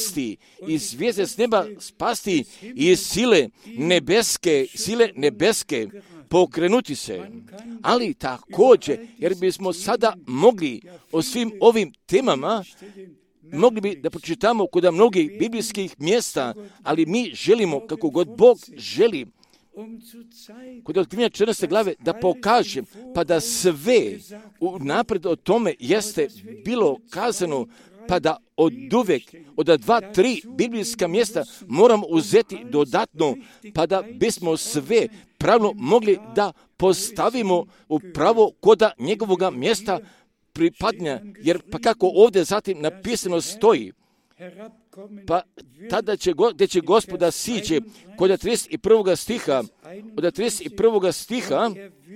spasti i sile nebeske pokrenuti se. Ali također, jer bismo sada mogli o svim ovim temama, mogli bi da pročitamo kod mnogih biblijskih mjesta, ali mi želimo, kako god Bog želi, kod Otkrivenja 14. glave da pokažem, pa da sve napred o tome jeste bilo kazano, pa da od 2-3 biblijska mjesta moramo uzeti dodatno, pa da bismo sve pravilno mogli da postavimo upravo koda njegovoga mjesta pripadnja, jer pa kako ovdje zatim napisano stoji, pa tada gdje će Gospoda siđe kod 31. stiha, od 31. stiha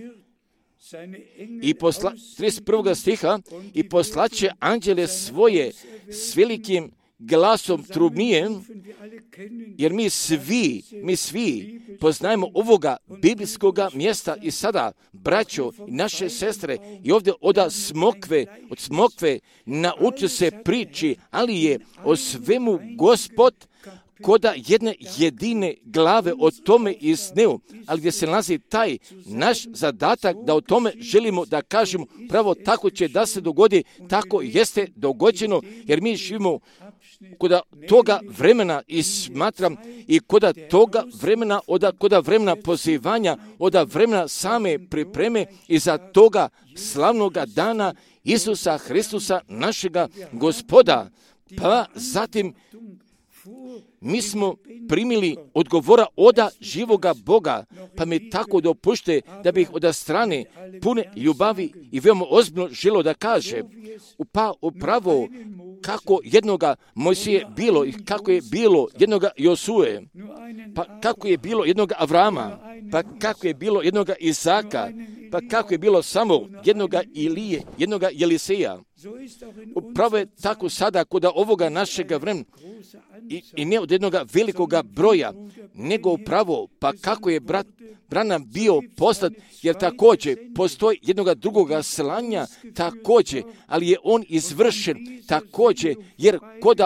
i 31. stiha i poslaće anđele svoje s velikim glasom trubnijem, jer mi svi poznajemo ovoga biblijskoga mjesta i sada, braćo i naše sestre, i ovdje od smokve nauči se priči, ali je o svemu Gospod koda jedne jedine glave o tome izneo, ali gdje se nalazi taj naš zadatak da o tome želimo da kažemo, pravo tako će da se dogodi, tako jeste dogođeno, jer mi živimo koda toga vremena i smatram i koda toga vremena, koda vremena pozivanja, oda vremena same pripreme i za toga slavnoga dana Isusa Hristusa, našega Gospoda. Pa zatim mi smo primili odgovora oda živoga Boga, pa mi tako dopušte da bih od strane pune ljubavi i veoma ozbiljno želio da kaže, pa upravo kako jednoga Mojsije bilo i kako je bilo jednoga Josue, pa kako je bilo jednoga Avrama, pa kako je bilo jednoga Isaka, pa kako je bilo samo jednoga Ilije, jednoga Eliseja. Upravo je tako sada kod ovoga našega vremena i ne od jednoga velikoga broja, nego upravo pa kako je brat Branham bio poslat, jer također postoji jednoga drugoga slanja također, ali je on izvršen također, jer koda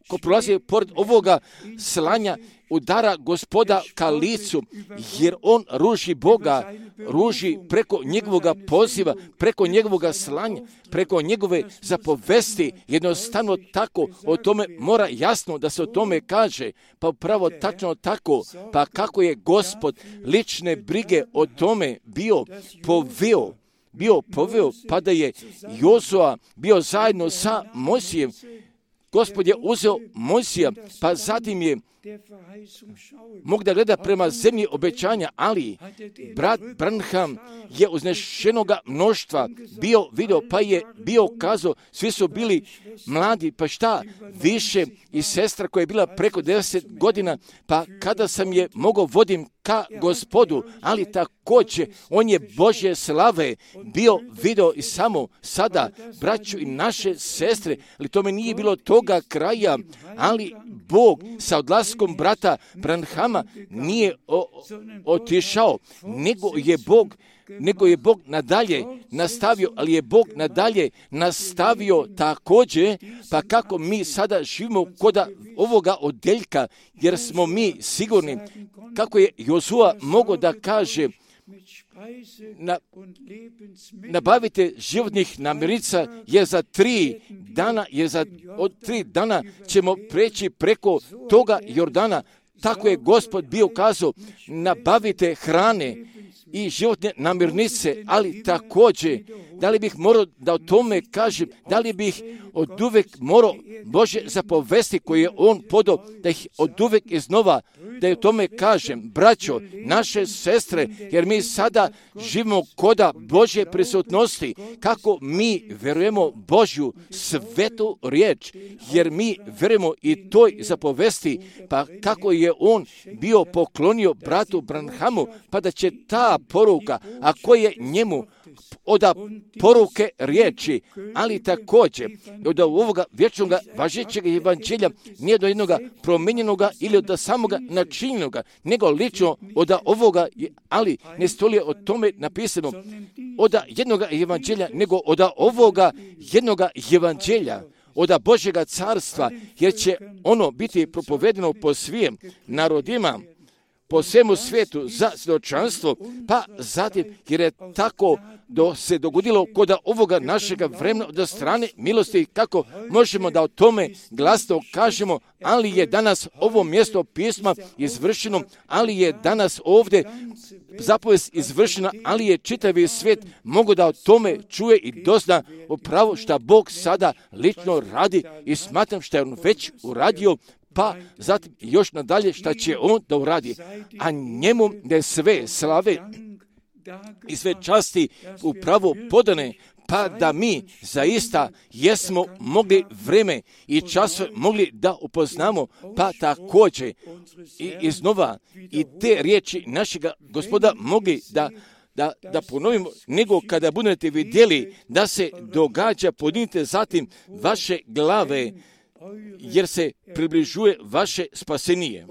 ko prolazi pored ovoga slanja, udara Gospoda ka licu, jer on ruži Boga, ruži preko njegovoga poziva, preko njegovoga slanja, preko njegove zapovesti. Jednostavno tako, o tome mora jasno da se o tome kaže, pa upravo tačno tako, pa kako je Gospod lične brige o tome bio poveo, pa da je Jozua bio zajedno sa Mojsijem. Gospod je uzeo Mojsija, pa zatim je mogu da gleda prema zemlji obećanja, ali brat Branham je uznešenoga mnoštva bio video, pa je bio kazao, svi su bili mladi, pa šta više, i sestra koja je bila preko 90 godina, pa kada sam je mogao vodim ka Gospodu, ali također on je Božje slave bio video i samo sada, braću i naše sestre, ali tome nije bilo toga kraja, ali Bog sa odlaskom brata Branhama nije otišao, nego je Bog nadalje nastavio, ali je Bog nadalje nastavio također, pa kako mi sada živimo kod ovoga odeljka, jer smo mi sigurni, kako je Jozua mogao da kaže, nabavite životnih namirnica, jer za 3 dana, od 3 dana ćemo preći preko toga Jordana. Tako je Gospod bio kazao, nabavite hrane i životne namirnice, ali također, da li bih morao da o tome kažem, da li bih od uvek morao Bože zapovesti koje je On podao, da ih od uvek iznova, da je o tome kažem, braćo, naše sestre, jer mi sada živimo koda Božje prisutnosti, kako mi verujemo Božju svetu riječ, jer mi verujemo i toj zapovesti, pa kako je on bio poklonio bratu Branhamu, pa da će ta poruka, a koje je njemu od poruke riječi, ali također od ovoga vječnog važećeg evanđelja nije do jednoga promijenjenoga ili od samoga načinjenoga, nego lično od ovoga, ali ne stoji o tome napisano od jednog evanđelja, nego od ovoga jednoga evanđelja, od Božjega carstva, jer će ono biti propovedeno po svim narodima, po svemu svijetu za svjedočanstvo, pa zatim, jer je tako se dogodilo kod ovoga našega vremena od strane milosti, kako možemo da o tome glasno kažemo, ali je danas ovo mjesto pisma izvršeno, ali je danas ovdje zapovest izvršena, ali je čitavi svijet mogu da o tome čuje i dozna upravo šta Bog sada lično radi i smatram šta je on već uradio, pa zatim još nadalje šta će on da uradi. A njemu da je sve slave i sve časti upravo podane, pa da mi zaista jesmo mogli vreme i čas mogli da upoznamo, pa također i iznova i te riječi našega Gospoda mogli da ponovimo, nego kada budete vidjeli da se događa, podignite zatim vaše glave, jer se približuje vaše spasenije.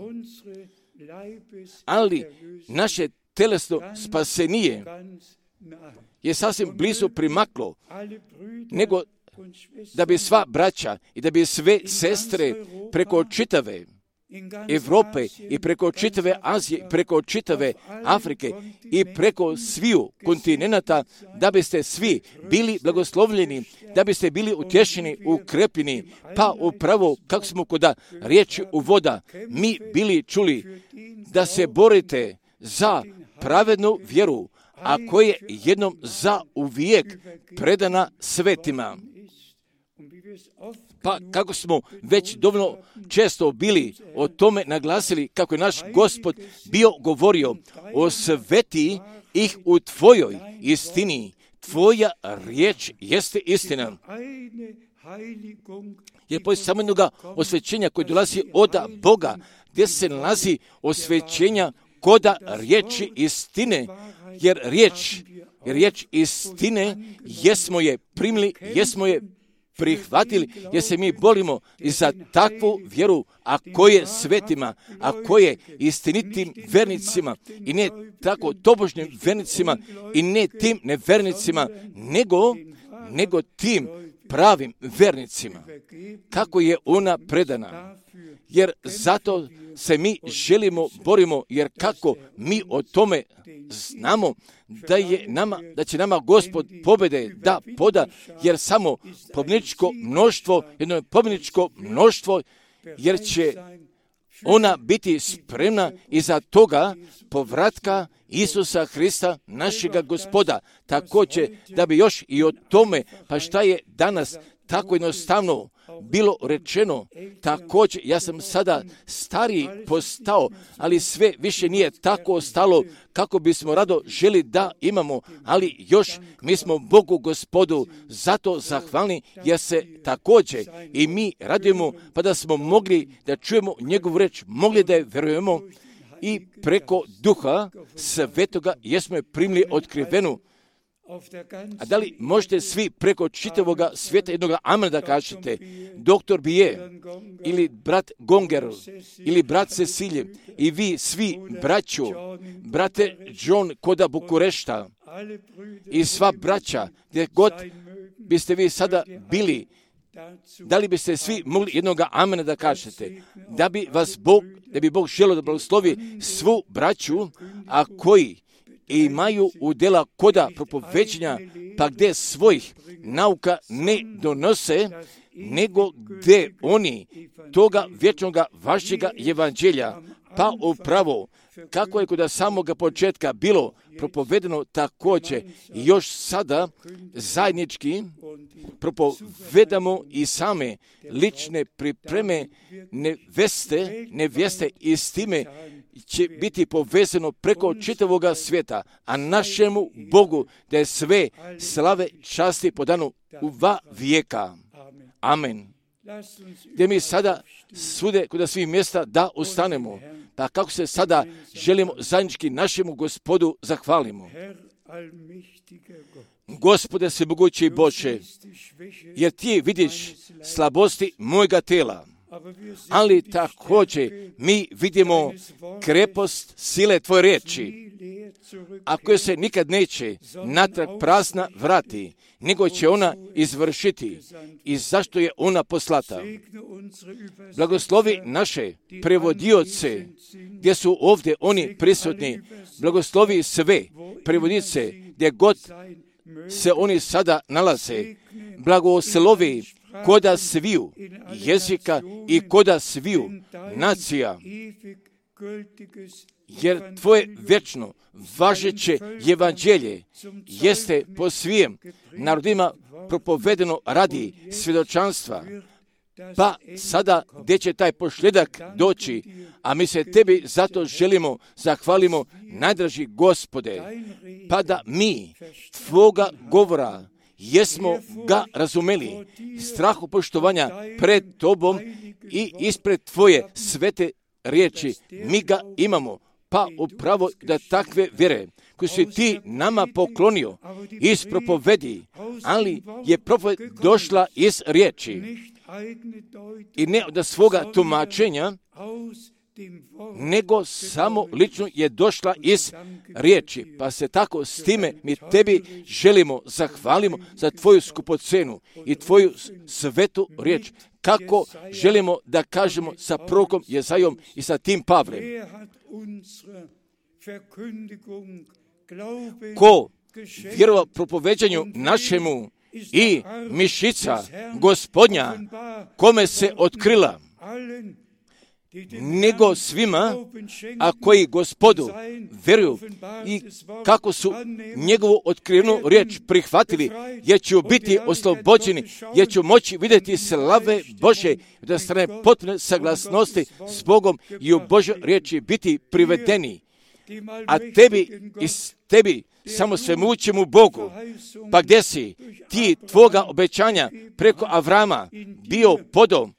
Ali naše telesno spasenije je sasvim blizu primaklo, nego da bi sva braća i da bi sve sestre preko čitave Evrope i preko čitave Azije, i preko čitave Afrike i preko sviju kontinenata, da biste svi bili blagoslovljeni, da biste bili utješeni, ukrepljeni, pa upravo kako smo kod riječi uvoda mi bili čuli da se borite za pravednu vjeru, a koja je jednom za uvijek predana svetima. Pa kako smo već dovoljno često bili o tome naglasili, kako je naš Gospod bio govorio, osveti ih u tvojoj istini, tvoja riječ jeste istina. Jer postoji samo jednoga osvećenja koje dolazi od Boga, gdje se nalazi osvećenja koda riječi istine, jer riječ istine jesmo je primili, jesmo je prihvatili, jer se mi borimo i za takvu vjeru, a koje svetima, a koje istinitim vernicima, i ne tako tobožnim vernicima, i ne tim nevernicima, nego tim pravim vernicima, kako je ona predana, jer zato se mi želimo, borimo, jer kako mi o tome znamo da će nama Gospod pobjede da poda, jer samo pobjedničko mnoštvo, jedno je pobjedničko mnoštvo, jer će ona biti spremna iza toga povratka Isusa Hrista, našega Gospoda. Također, da bi još i o tome, pa šta je danas tako jednostavno bilo rečeno, također ja sam sada stariji postao, ali sve više nije tako ostalo kako bismo rado želi da imamo, ali još mi smo Bogu Gospodu zato zahvalni, jer se također i mi radujemo, pa da smo mogli da čujemo njegovu reč, mogli da je verujemo i preko Duha Svetoga jesmo je primili otkrivenu. A da li možete svi preko čitavoga svijeta jednoga amena da kažete, doktor Bije, ili brat Gonger, ili brat Cecilije, i vi svi braću, brate John Koda Bukurešta, i sva braća, gdje god biste vi sada bili, da li biste svi mogli jednoga amena da kažete, da bi Bog želio da blagoslovi svu braću, a koji imaju udjela koda propoveđenja, pa gdje svojih nauka ne donose, nego gdje oni toga vječnoga vašega evanđelja, pa upravo kako je kod samoga početka bilo propovedeno, također još sada zajednički propovedamo i same lične pripreme nevjeste i s time će biti povezano preko čitavoga svijeta, a našemu Bogu da je sve slave časti podano u va vijeka. Amen. Gdje mi sada svude kod svih mjesta da ustanemo, pa kako se sada želimo zajednički našemu Gospodu zahvalimo. Gospode svemogući Bože, jer ti vidiš slabosti mojega tela, ali također mi vidimo krepost sile tvoje riječi, a koja se nikad neće natrag prazna vrati, nego će ona izvršiti i zašto je ona poslata. Blagoslovi naše prevodioce, gdje su ovdje oni prisutni, blagoslovi sve prevodioce, gdje god se oni sada nalaze, blagoslovi koda sviju jezika i koda sviju nacija, jer tvoje vječno važeće evanđelje jeste po svijem narodima propovedeno radi svjedočanstva. Pa sada gdje će taj posljedak doći, a mi se tebi zato želimo, zahvalimo, najdraži Gospode, pa da mi tvoga govora jesmo ga razumeli, strahu poštovanja pred tobom i ispred tvoje svete riječi, mi ga imamo, pa upravo da takve vjere koje si ti nama poklonio iz propovedi, ali je propoved došla iz riječi i ne od svoga tumačenja, nego samo lično je došla iz riječi. Pa se tako s time mi tebi želimo, zahvalimo za tvoju skupocenu i tvoju svetu riječ. Kako želimo da kažemo sa prorokom Jezajom i sa tim Pavlem. Ko vjerova propoveđanju našemu i mišica Gospodnja, kome se otkrila, nego svima, a koji Gospodu vjeruju i kako su njegovu otkrivenu riječ prihvatili, jer će biti oslobođeni, jer će moći vidjeti slave Bože, da strane potpune saglasnosti s Bogom i u Božoj riječi biti privedeni. A tebi samo svemogućemu Bogu, pa gdje si ti tvoga obećanja preko Avrama bio podom,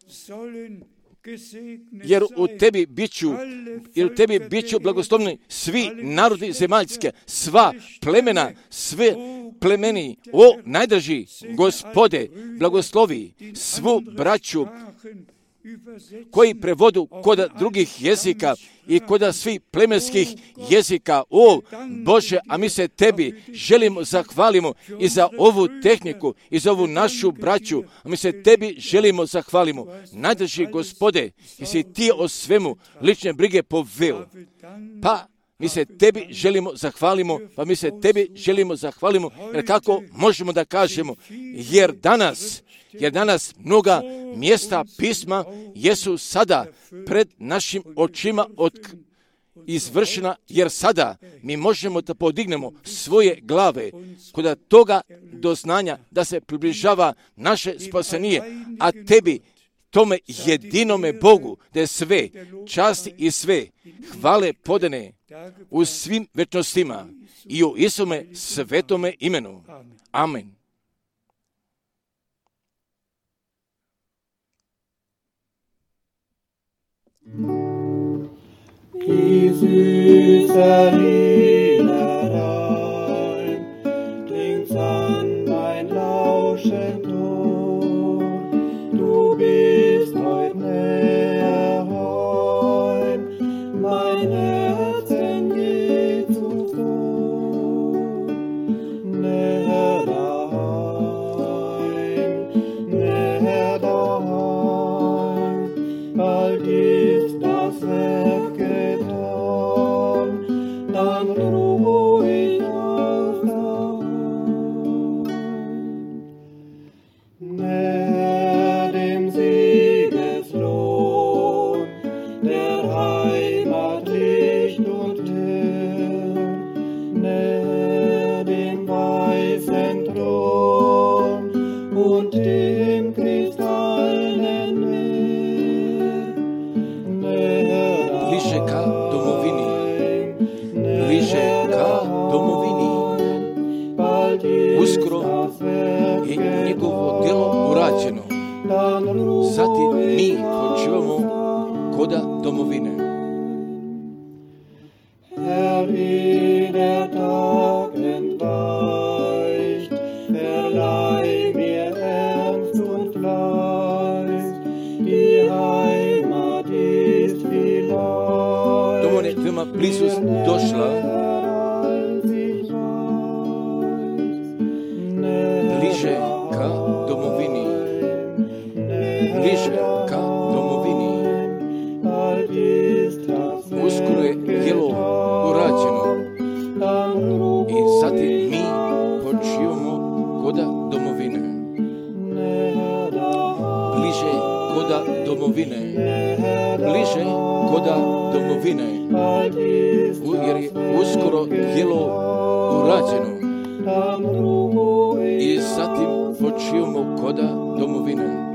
jer u tebi biću blagoslovni svi narodi zemaljske, sva plemena, sve plemeni. O najdraži Gospode, blagoslovi svu braću koji prevodu kod drugih jezika i kod svih plemenskih jezika. O Bože, a mi se Tebi želimo zahvalimo i za ovu tehniku i za ovu našu braću, a mi se Tebi želimo zahvalimo. Najdrži Gospode, jesi Ti o svemu lične brige poveo, pa mi se Tebi želimo zahvalimo, jer kako možemo da kažemo, jer danas mnoga mjesta pisma jesu sada pred našim očima izvršena, jer sada mi možemo da podignemo svoje glave kod toga doznanja da se približava naše spasenije, a Tebi, tome jedinome Bogu, da je sve časti i sve hvale podane u svim večnostima i u Isume svetome imenu. Amen. Die süße Liederein klingt an mein lauschend Ohr. Du bist heut näher heim, mein Herzen geht zuvor. Näher daheim, bald ist das Werk getan, dann ruh ich auf daheim. Näher dem Siegeslohn, der Heimat Licht und Herr, näher dem weißen Thron und dem kristallenen Meer. Bliže ka domovini, uskoro je njegovo djelo urađeno, zatim mi počivamo koda domovine. Herr, wie der Tag entweicht, verleih mir Ernst und Leicht, die Heimat ist vielleicht Domovina je veoma blizu došla. Bliže ka domovini. Uskoro je djelo urađeno i zatim mi počivamo koda domovine. Bliže koda domovine, jer je uskoro djelo urađeno i zatim počivamo koda domovine.